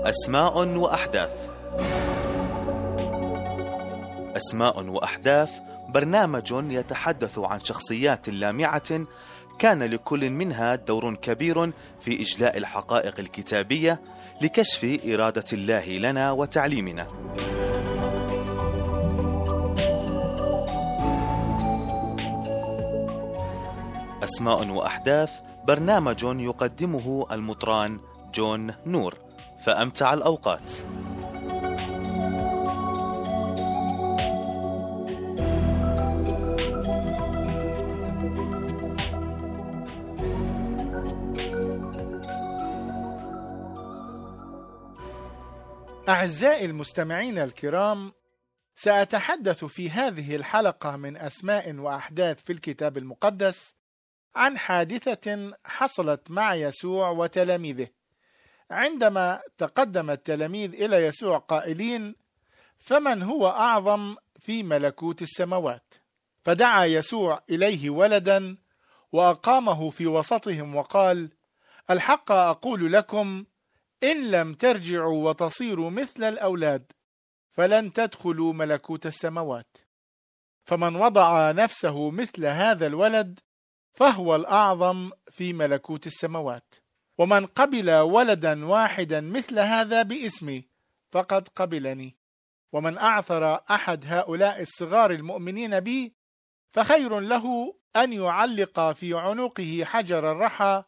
أسماء وأحداث. أسماء وأحداث برنامج يتحدث عن شخصيات لامعة كان لكل منها دور كبير في إجلاء الحقائق الكتابية لكشف إرادة الله لنا وتعليمنا. أسماء وأحداث برنامج يقدمه المطران جون نور، فأمتع الأوقات. أعزائي المستمعين الكرام، سأتحدث في هذه الحلقة من أسماء وأحداث في الكتاب المقدس عن حادثة حصلت مع يسوع وتلاميذه، عندما تقدم التلاميذ إلى يسوع قائلين: فمن هو أعظم في ملكوت السماوات؟ فدعا يسوع إليه ولدا وأقامه في وسطهم وقال: الحق أقول لكم، إن لم ترجعوا وتصيروا مثل الأولاد فلن تدخلوا ملكوت السماوات. فمن وضع نفسه مثل هذا الولد فهو الأعظم في ملكوت السماوات. ومن قبل ولدا واحدا مثل هذا باسمي فقد قبلني. ومن أعثر أحد هؤلاء الصغار المؤمنين بي فخير له أن يعلق في عنقه حجر الرحى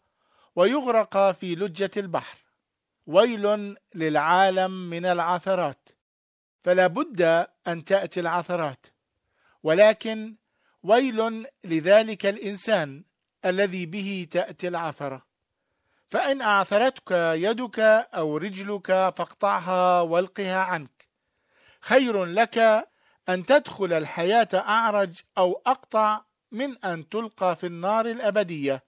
ويغرق في لجة البحر. ويل للعالم من العثرات، فلا بد أن تأتي العثرات، ولكن ويل لذلك الإنسان الذي به تأتي العثرة. فإن أعثرتك يدك أو رجلك فاقطعها والقها عنك. خير لك أن تدخل الحياة أعرج أو أقطع من أن تلقى في النار الأبدية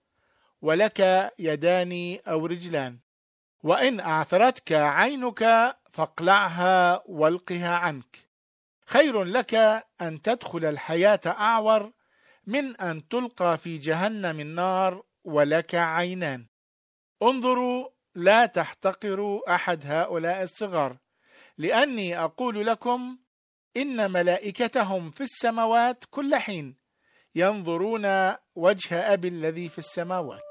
ولك يدان أو رجلان. وإن أعثرتك عينك فاقلعها والقها عنك. خير لك أن تدخل الحياة أعور من أن تلقى في جهنم النار ولك عينان. انظروا، لا تحتقروا أحد هؤلاء الصغار، لأني أقول لكم إن ملائكتهم في السماوات كل حين ينظرون وجه أبي الذي في السماوات.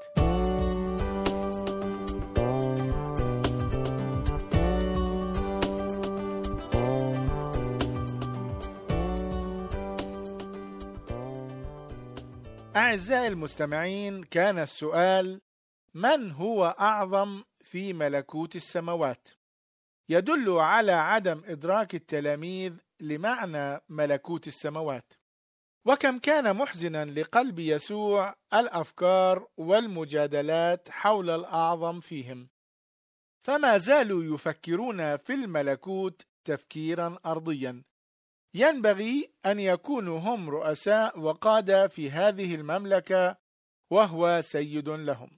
أعزائي المستمعين، كان السؤال: من هو أعظم في ملكوت السماوات؟ يدل على عدم إدراك التلاميذ لمعنى ملكوت السماوات. وكم كان محزنا لقلب يسوع الأفكار والمجادلات حول الأعظم فيهم، فما زالوا يفكرون في الملكوت تفكيرا أرضيا. ينبغي أن يكونوا هم رؤساء وقادة في هذه المملكة وهو سيد لهم.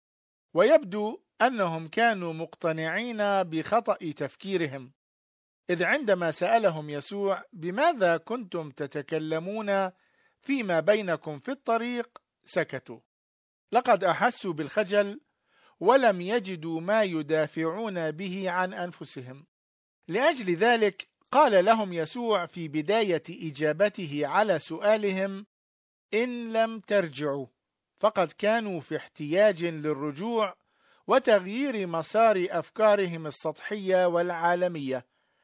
ويبدو أنهم كانوا مقتنعين بخطأ تفكيرهم، إذ عندما سألهم يسوع: بماذا كنتم تتكلمون فيما بينكم في الطريق؟ سكتوا. لقد أحسوا بالخجل ولم يجدوا ما يدافعون به عن أنفسهم. لأجل ذلك قال لهم يسوع في بداية إجابته على سؤالهم: إن لم ترجعوا. فقد كانوا في احتياج للرجوع وتغيير مسار أفكارهم السطحية والعالمية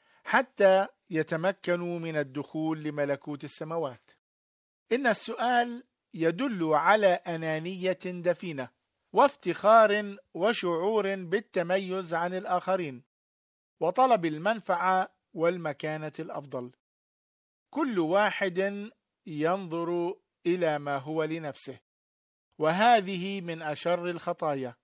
حتى يتمكنوا من الدخول لملكوت السماوات. إن السؤال يدل على أنانية دفينة وافتخار وشعور بالتميز عن الآخرين وطلب المنفعة والمكانة الأفضل. كل واحد ينظر إلى ما هو لنفسه، وهذه من أشر الخطايا،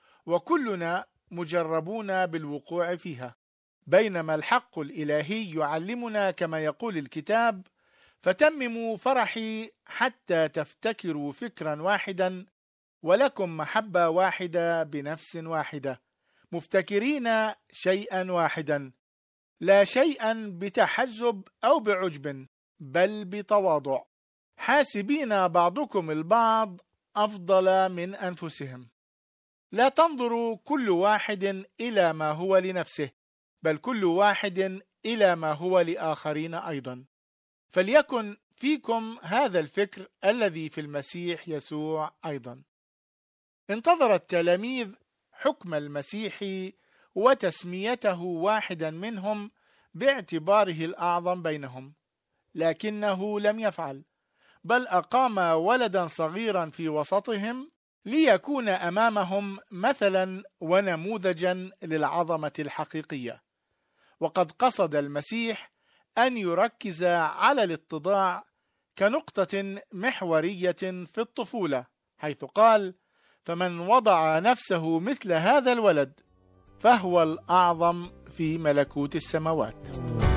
وكلنا مجربون بالوقوع فيها. بينما الحق الإلهي يعلمنا كما يقول الكتاب: فتمموا فرحي حتى تفتكروا فكرا واحدا ولكم محبة واحدة بنفس واحدة، مفتكرين شيئا واحدا، لا شيئا بتحزب أو بعجب، بل بتواضع، حاسبين بعضكم البعض أفضل من أنفسهم. لا تنظروا كل واحد إلى ما هو لنفسه، بل كل واحد إلى ما هو لآخرين أيضا. فليكن فيكم هذا الفكر الذي في المسيح يسوع أيضا. انتظر التلاميذ حكم المسيح وتسميته واحدا منهم باعتباره الأعظم بينهم، لكنه لم يفعل، بل أقام ولدا صغيرا في وسطهم ليكون أمامهم مثلا ونموذجا للعظمة الحقيقية. وقد قصد المسيح أن يركز على الاتضاع كنقطة محورية في الطفولة، حيث قال: فمن وضع نفسه مثل هذا الولد فهو الأعظم في ملكوت السماوات.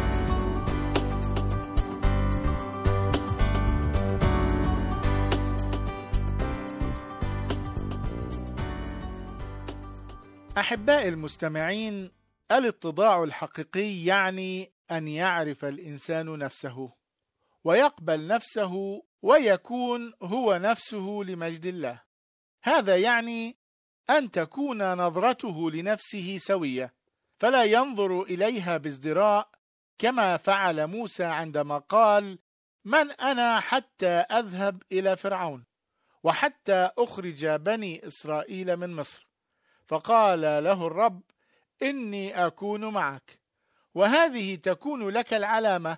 أحبائي المستمعين، الاتضاع الحقيقي يعني أن يعرف الإنسان نفسه ويقبل نفسه ويكون هو نفسه لمجد الله. هذا يعني أن تكون نظرته لنفسه سوية، فلا ينظر إليها بازدراء كما فعل موسى عندما قال: من أنا حتى أذهب إلى فرعون وحتى أخرج بني إسرائيل من مصر؟ فقال له الرب: إني أكون معك، وهذه تكون لك العلامة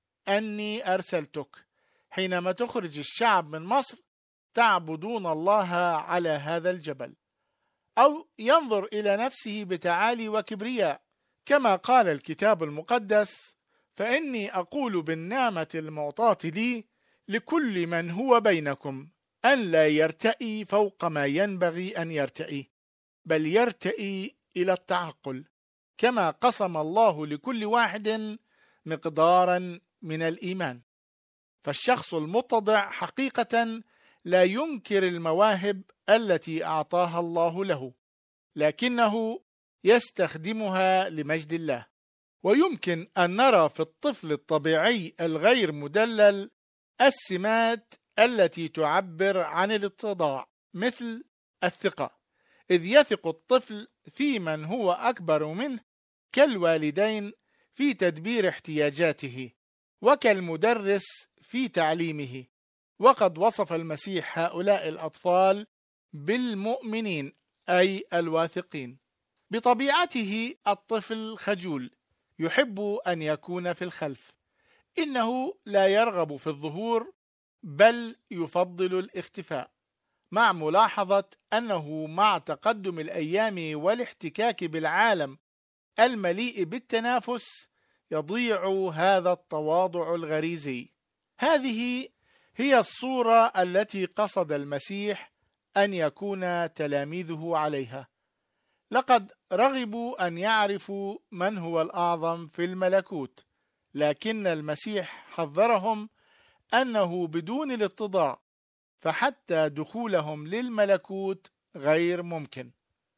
أني أرسلتك. حينما تخرج الشعب من مصر تعبدون الله على هذا الجبل. أو ينظر إلى نفسه بتعالي وكبرياء، كما قال الكتاب المقدس: فإني أقول بالنعمة المعطاة لي لكل من هو بينكم أن لا يرتئي فوق ما ينبغي أن يرتئي، بل يرتئي إلى التعقل، كما قسم الله لكل واحد مقدارا من الإيمان. فالشخص المتضع حقيقة لا ينكر المواهب التي أعطاها الله له، لكنه يستخدمها لمجد الله. ويمكن أن نرى في الطفل الطبيعي الغير مدلل السمات التي تعبر عن الاتضاع، مثل الثقة، إذ يثق الطفل في من هو أكبر منه، كالوالدين في تدبير احتياجاته، وكالمدرس في تعليمه. وقد وصف المسيح هؤلاء الأطفال بالمؤمنين، أي الواثقين. بطبيعته الطفل خجول، يحب أن يكون في الخلف، إنه لا يرغب في الظهور، بل يفضل الاختفاء، مع ملاحظة أنه مع تقدم الأيام والاحتكاك بالعالم المليء بالتنافس يضيع هذا التواضع الغريزي. هذه هي الصورة التي قصد المسيح أن يكون تلاميذه عليها. لقد رغبوا أن يعرفوا من هو الأعظم في الملكوت، لكن المسيح حذرهم أنه بدون الاتضاع فحتى دخولهم للملكوت غير ممكن.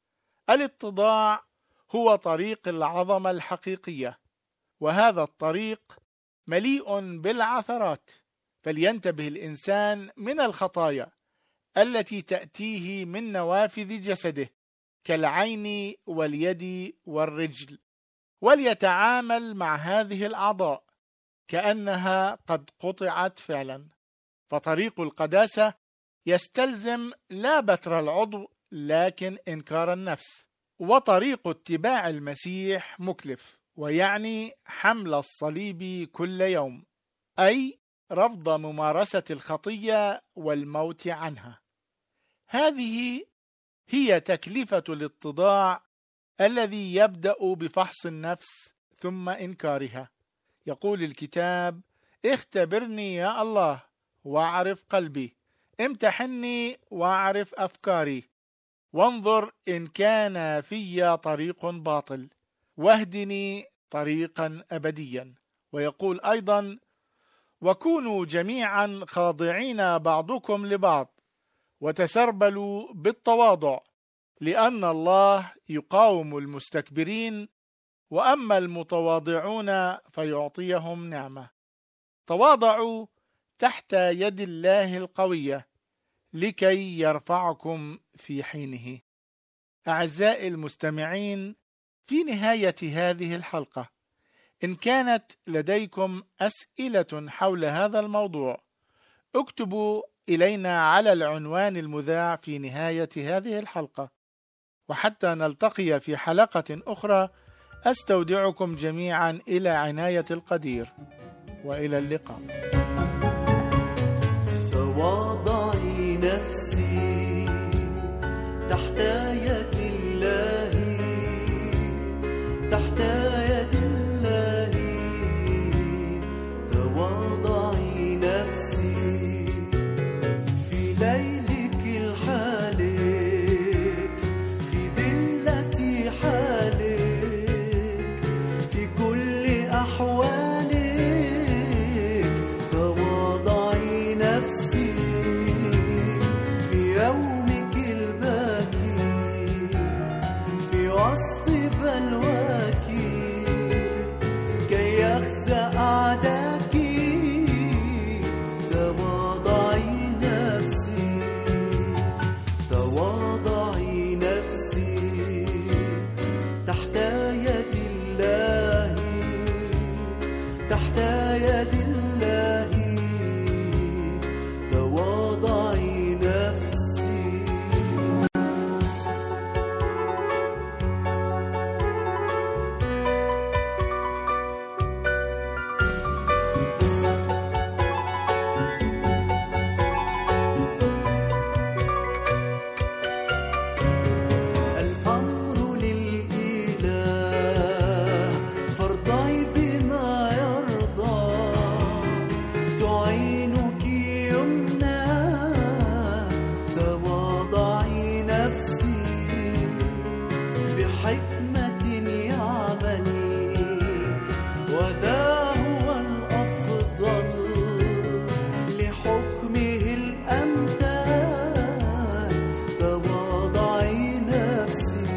الاتضاع هو طريق العظمة الحقيقية، وهذا الطريق مليء بالعثرات، فلينتبه الإنسان من الخطايا التي تأتيه من نوافذ جسده كالعين واليد والرجل، وليتعامل مع هذه الأعضاء كأنها قد قطعت فعلا. فطريق القداسة يستلزم لا بتر العضو لكن إنكار النفس. وطريق اتباع المسيح مكلف، ويعني حمل الصليب كل يوم، أي رفض ممارسة الخطية والموت عنها. هذه هي تكلفة الاتضاع الذي يبدأ بفحص النفس ثم إنكارها. يقول الكتاب: اختبرني يا الله واعرف قلبي، امتحني واعرف أفكاري، وانظر إن كان في طريق باطل، واهدني طريقا أبديا. ويقول أيضا: وكونوا جميعا خاضعين بعضكم لبعض، وتسربلوا بالتواضع، لأن الله يقاوم المستكبرين، وأما المتواضعون فيعطيهم نعمة. تواضعوا تحت يد الله القوية لكي يرفعكم في حينه. أعزائي المستمعين، في نهاية هذه الحلقة، إن كانت لديكم أسئلة حول هذا الموضوع اكتبوا إلينا على العنوان المذاع في نهاية هذه الحلقة. وحتى نلتقي في حلقة أخرى، أستودعكم جميعا إلى عناية القدير، وإلى اللقاء. تواضعي نفسي تحت يد الله، تحت يد الله. تواضعي نفسي في ليلك الحالك، في ذلة حالك، في كل أحوالك. تواضعي نفسي في يومك الباكي، في وسط بلواك، كي يخزى أعداك. تواضعي نفسي، تواضعي نفسي تحت يد الله، تحت يد الله. تواضعي نفسي. الأمر للإله، فارضي بما يرضى. تعينك يمنى. تواضعي نفسي بحكمة يعمل، وذا هو الأفضل لحكمه الأمثال. تواضعي نفسي،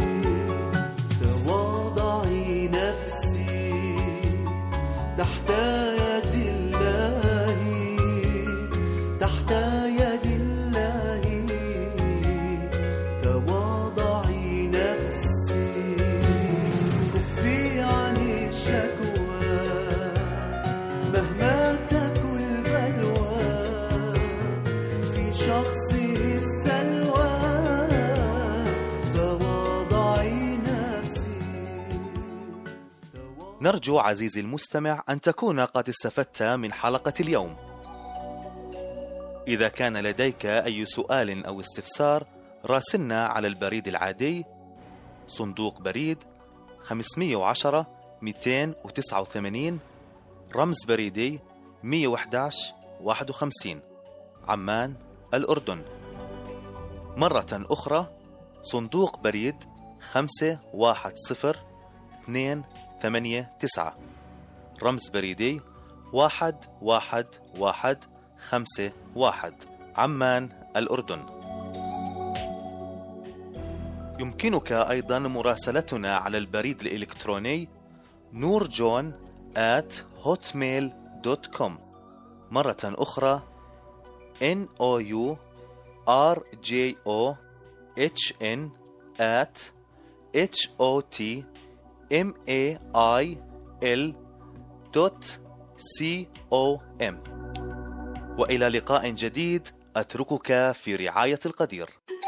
تواضعي نفسي تحت يد الله، تحت يد الله. تواضعي نفسي. كفي عن الشكوى مهما تكن بلوى، في شخصه السلوى. تواضعي نفسي. نرجو عزيزي المستمع أن تكون قد استفدت من حلقة اليوم. إذا كان لديك أي سؤال أو استفسار، راسلنا على البريد العادي صندوق بريد 510 289 رمز بريدي 111 51 عمان الأردن. مرة أخرى صندوق بريد 510-289 رمز بريدي 11151 عمان الأردن. يمكنك أيضا مراسلتنا على البريد الإلكتروني noorjon@hotmail.com. مرة أخرى nourjon@hotmail.com. وإلى لقاء جديد، أتركك في رعاية القدير.